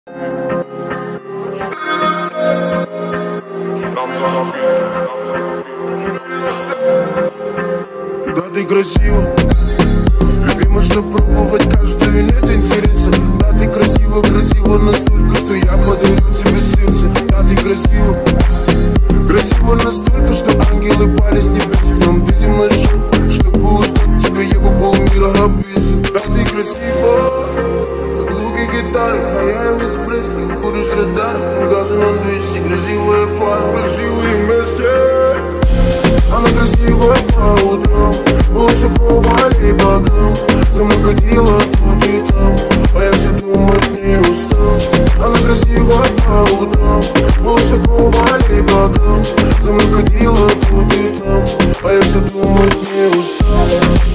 Да, ты красива, любима, что пробовать каждую, нет интереса. Да, ты красива, красива настолько, что я подарю тебе сердце. Да, ты красива, красива настолько, что ангелы пали с небес. Нам ты земной шаг, чтобы узнать тебя, я бы полмира обвесил. Да, ты красива, как звуки гитары, а я Элвис Пресли. Уходишь с радара, газу на 200. Красивая пара, красивые вместе. Она красивая по утрам, полсухого либо гам. За мной ходила тут и там, а я все думать не устал. Она красивая по утрам, полсухого либо гам. За мной ходила тут и там, а я все думать не устал.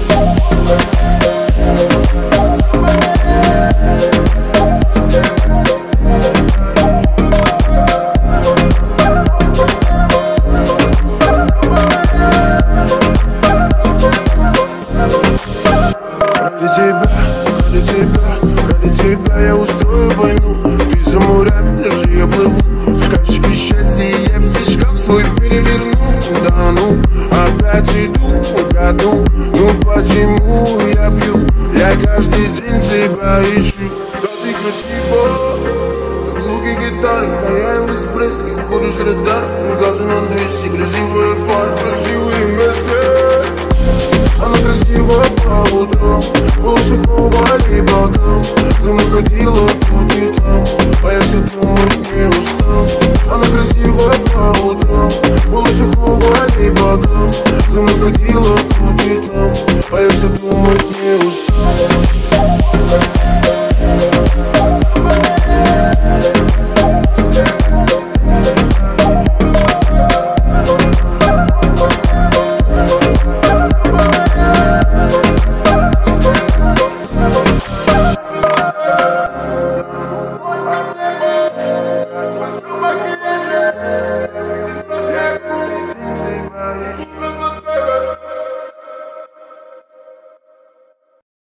Ради тебя я устрою войну. Ты за морями, даже я плыву. В шкафчике счастья я весь шкаф свой переверну. Да ну, опять иду по году. Ну почему я пью? Я каждый день тебя ищу. Да, ты красива, как звуки гитары, а я Элвис Пресли. Уходишь с радара, газу на 200. Красивая пара, красивые вместе. Она красива по утрам, полсухого либо гам. За мной ходила тут и там, а я все думаю.